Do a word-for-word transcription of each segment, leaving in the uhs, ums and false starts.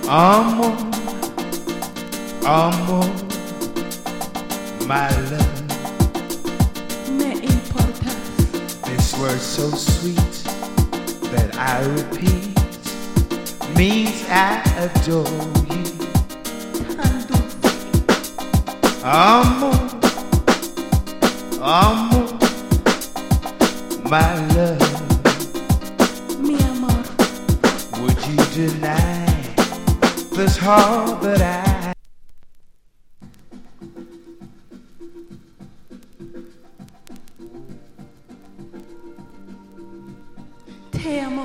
Amor, amor, my love. Me importas. This word so sweet that I repeat means I adore you. Tan dulce. Amor, amor, my love. Mi amor. Would you deny this heart that I Te amo.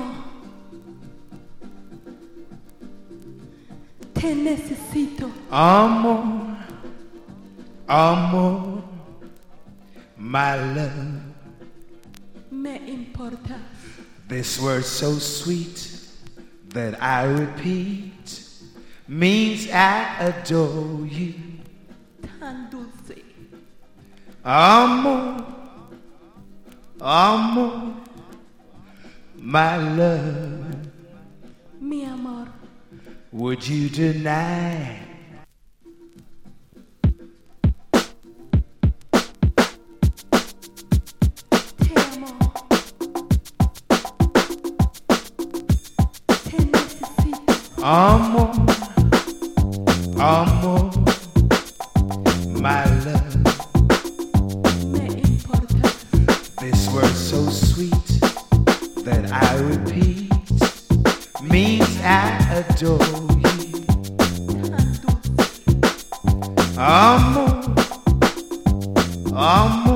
Te necesito. Amor, amor, my love. Me importas. This word so sweet that I repeat means I adore you. Tan dulce. Amor, amor, my love. Mi amor. Would you deny Te amo. Te necesito. amor, amor, my love? Me importas. This word so sweet that I repeat means I adore you. Tan dulce. Amor, amor,